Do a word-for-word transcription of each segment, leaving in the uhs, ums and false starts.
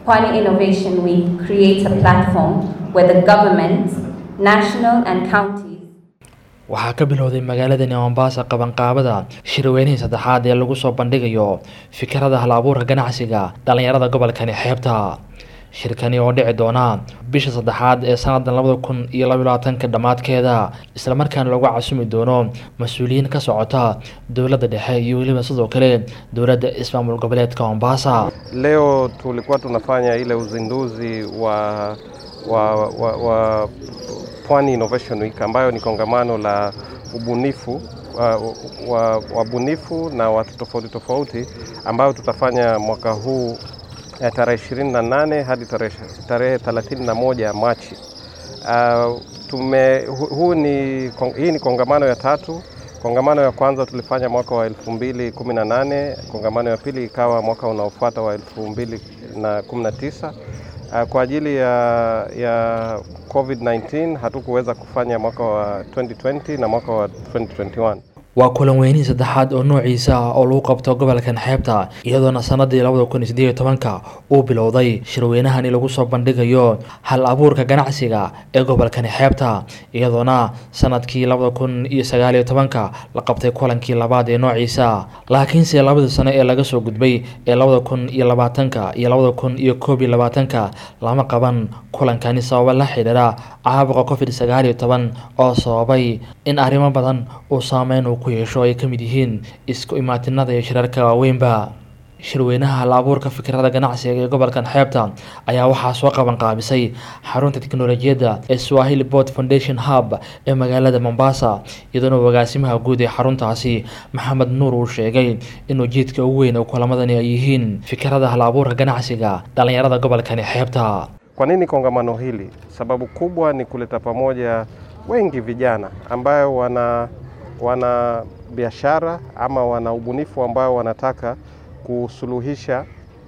Pwani Innovation Week creates a platform where the government, national and counties waxaa ka bilowday magaalada Mombasa qabanqaabada shirweynihii saddexaad ee lagu soo bandhigayo fikradaha hal-abuurka ganacsiga dhalinyarada gobolkani xeebta. shirkani oo dhici doona bisha saddexaad ee sanadkan laba kun iyo laba iyo labaatan ka dhamaadkeeda, isla markaana lagu casumi doono mas'uuliyiin ka socota dawladda dhexe iyo waliba sidoo kale dawladda ismaamul goboleedka Mombasa. Leo tulikuwa tunafanya ile uzinduzi wa wa wa, wa Pwani Innovation Week ambayo ni kongamano la ubunifu wa wabunifu na watu tofauti tofauti ambayo tutafanya mwaka huu ya tarehe ishirini na nane hadi tarehe thelathini na moja Machi. Uh, tume huu ni hii ni kongamano ya tatu. Kongamano ya kwanza tulifanya mwaka wa elfu mbili kumi na nane, kongamano ya pili ikawa mwaka unaofuata wa elfu mbili kumi na tisa. Uh, kwa ajili ya ya COVID nineteen hatukuweza kufanya mwaka wa twenty twenty na mwaka wa twenty twenty-one. waa kulan weynii saddexaad oo noociisa oo lagu qabto gobolkan xeebta, iyadoo sanadii laba kun iyo siddeed iyo toban uu bilowday shirweynahani lagu soo bandhigayo hal-abuurka ganacsiga ee gobolkan xeebta, iyadoo sanadkii laba kun iyo sagaal iyo toban la qabtay kulankii labaad ee noociisa. laakiin si labada sano ee laga soo gudbay ee laba kun iyo labaatan iyo laba kun iyo koob iyo labaatan lama qaban kulankani sabab la xiriira caabuqa COVID sagaal iyo toban oo sababay in arrimo badan oo saameyn uu ku yeesho ay kamid yihiin isku imaatinada iyo shirarka waaweynba. shirweynaha hal-abuurka fikrada ganacsiga ee gobolkan xeebta ayaa waxaa soo qaban qaabisay xarunta tiknoolajiyadda ee Swahili Port Foundation Hub ee magaalada Mombasa, iyadoo wagaasimaha guud ee xaruntaasi Maxamed Nuur uu sheegay in ujeedka ugu weyn ee kulamadani ay yihiin fikrada hal-abuurka ganacsiga dhalinyarada gobolkan xeebta. Kwa nini kongamano hili? Sababu kubwa ni kuleta pamoja wengi vijana ambao wana wana biashara ama wana ubunifu ambao wanataka kusuluhisha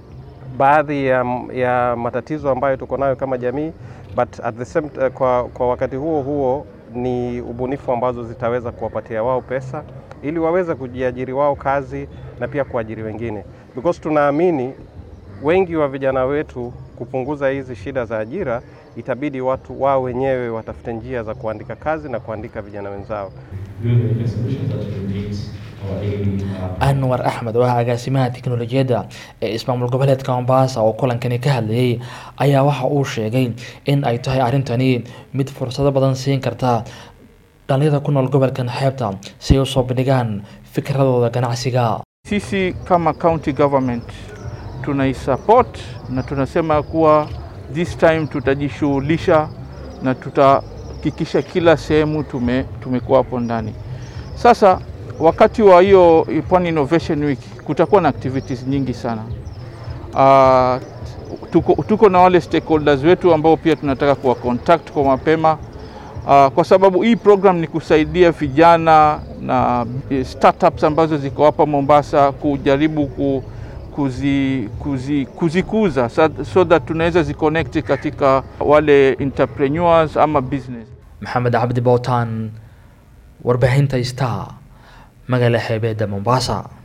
baadhi ya, ya matatizo ambayo tuko nayo kama jamii, but at the same uh, kwa, kwa wakati huo huo ni ubunifu ambazo zitaweza kuwapatia wao pesa ili waweze kujiajiri wao kazi na pia kuajiri wengine, because tunaamini wengi wa vijana wetu kupunguza hizi shida za ajira itabidi watu wao wenyewe watafute njia za kuandika kazi na kuandika vijana wenzao. Anwar Ahmed oo agaasimaha tiknoolajiyadda ee ismaamul goboleedka Mombasa oo kulankani ka hadlayay ayaa waxa uu sheegay in ay tahay arintani mid fursado badan siin karta dhalinyarada ku nool gobolkan xeebta si ay u soo bandhigaan fikradooda ganacsiga. Sisi kama county government tunaisupport na tunasema kuwa this time tutajishughulisha na tutahakikisha kila sehemu tume tumekuwa hapo ndani. Sasa wakati wa hiyo Pwani Innovation Week kutakuwa na activities nyingi sana. Uh, tuko, tuko na wale stakeholders wetu ambao pia tunataka kuwa contact kwa mapema. Uh, kwa sababu hii program ni kusaidia vijana na startups ambazo ziko hapa Mombasa kujaribu ku kuzi kuzi kuzikuza so, so that tunaweza ziconnect katika wale entrepreneurs ama business. Maxamed Abdi Bowtan, warbaahinta Star, magaalada xeebta Mombasa.